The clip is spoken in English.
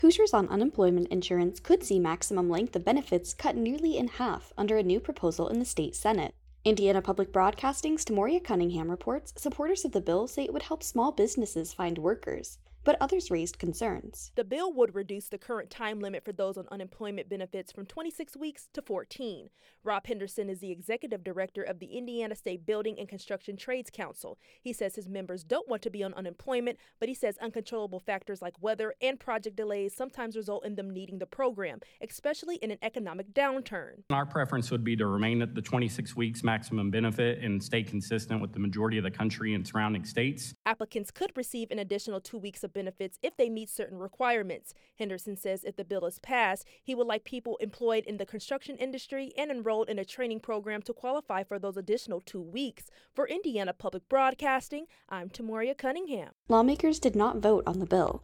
Hoosiers on unemployment insurance could see maximum length of benefits cut nearly in half under a new proposal in the state Senate. Indiana Public Broadcasting's Tamoria Cunningham reports supporters of the bill say it would help small businesses find workers, but others raised concerns. The bill would reduce the current time limit for those on unemployment benefits from 26 weeks to 14. Rob Henderson is the executive director of the Indiana State Building and Construction Trades Council. He says his members don't want to be on unemployment, but he says uncontrollable factors like weather and project delays sometimes result in them needing the program, especially in an economic downturn. Our preference would be to remain at the 26 weeks maximum benefit and stay consistent with the majority of the country and surrounding states. Applicants could receive an additional 2 weeks of benefits if they meet certain requirements. Henderson says if the bill is passed, he would like people employed in the construction industry and enrolled in a training program to qualify for those additional 2 weeks. For Indiana Public Broadcasting, I'm Tamoria Cunningham. Lawmakers did not vote on the bill.